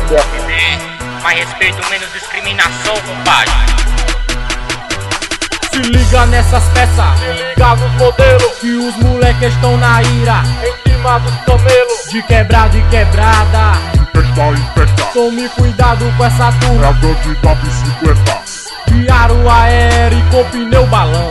Mais respeito, menos discriminação, compadre. Se liga nessas peças, se liga nos modelos, que os moleques estão na ira, em cima dos camelos, de quebrada e quebrada, de festa em festa. Tome cuidado com essa turma, é a gangue da bicicleta, de aro aéreo e com pneu balão.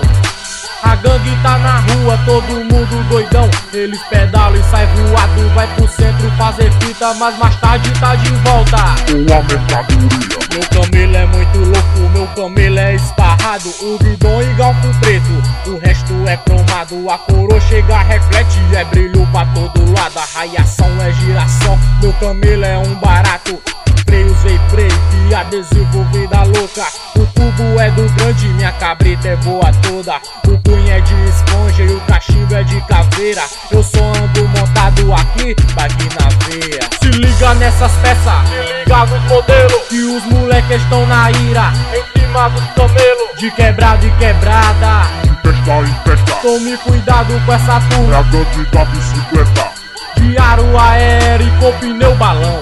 A gangue tá na rua, todo mundo doidão. Eles pedalam e sai voado, vai pro centro fazer fita, mas mais tarde tá de volta com a mercadoria. Meu camelo é muito louco, meu camelo é esparrado, o guidão e galfo preto, o resto é cromado. A coroa chega, reflete, é brilho pra todo lado. A raiação é giração, meu camelo é um barato. Freios e freio, e adesivo vida louca. O tubo é do grande, minha cabrita é boa toda. O punho é de esponja e o cachimbo é de caveira. Eu só ando montado aqui, bate na veia. Se liga nessas peças, se liga nos modelos, que os moleques estão na ira, em cima dos camelos, de quebrada e quebrada, de festa em festa. Tome cuidado com essa é turma, a gangue da bicicleta, de aro aéreo e com pneu balão.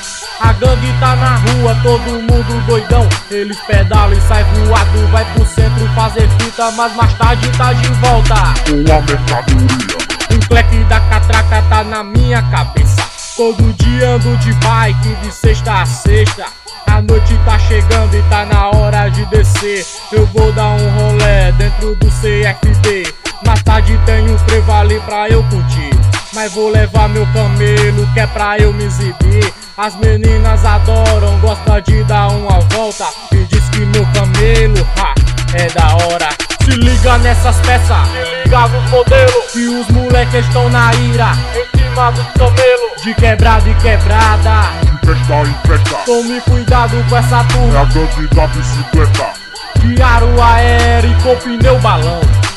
A gangue tá na rua, todo mundo doidão. Eles pedalam e sai voado, vai pro centro fazer fita, mas mais tarde tá de volta com a mercadoria. Um cleque da catraca tá na minha cabeça. Todo dia ando de bike, de sexta a sexta. A noite tá chegando e tá na hora de descer. Eu vou dar um rolê dentro do CFD. Mais tarde tem um frevo ali pra eu curtir, mas vou levar meu camelo, que é pra eu me exibir. As meninas adoram, gosta de dar uma volta e diz que meu camelo, é da hora. Se liga nessas peças, se liga nos modelos, que os moleques estão na ira, em cima dos camelos, de quebrada e quebrada, de festa em festa. Tome cuidado com essa é a turma, gangue da bicicleta, de aro aéreo e com pneu balão.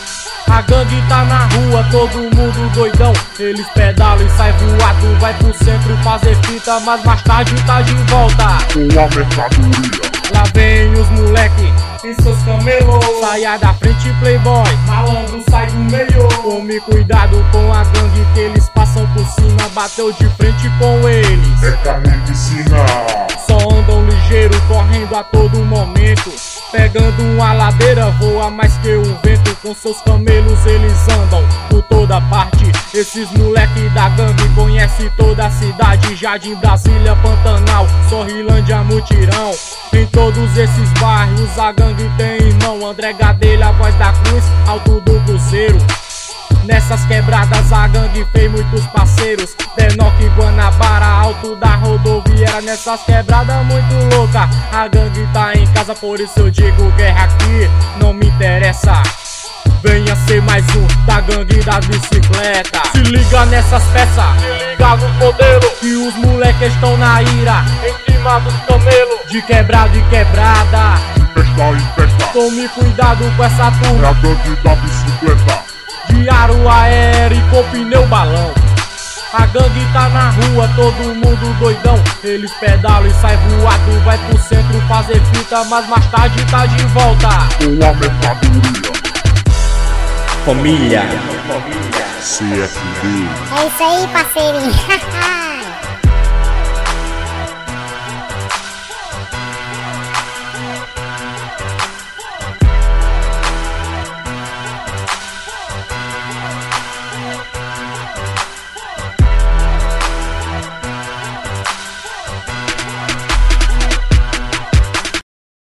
A gangue tá na rua, todo mundo doidão. Eles pedalam e sai voado, vai pro centro fazer fita, mas mais tarde tá de volta com a mercadoria. Lá vem os moleque e seus camelos, saia da frente playboy, malandro sai do meio. Tome cuidado com a gangue, que eles passam por cima, bateu de frente com eles, é carnificina. só andam ligeiro, correndo a todo momento. Pegando uma ladeira, voa mais que o vento. Com seus camelos eles andam por toda parte. Esses moleque da gangue conhece toda a cidade. Jardim, Brasília, Pantanal, Sorrilândia, Mutirão. Em todos esses bairros a gangue tem irmão. André Gadelha, Voz da Cruz, Alto do Cruzeiro. Nessas quebradas a gangue fez muitos parceiros. Denoque, Guanabara, Alto da Rodoviária. Nessas quebradas muito louca, a gangue tá em casa, por isso eu digo guerra aqui não me interessa. Venha ser mais um da gangue das bicicletas. Se liga nessas peças, se liga nos modelos, que os moleques estão na ira, em cima dos camelos, de quebrada e quebrada, de festa em festa. Tome cuidado com essa é a turma, gangue da bicicleta, de aro aéreo e com pneu balão. A gangue tá na rua, todo mundo doidão. Eles pedalam e sai voado, vai pro centro fazer fita, mas mais tarde tá de volta com a mercadoria. Família CFD. É isso aí, parceirinho.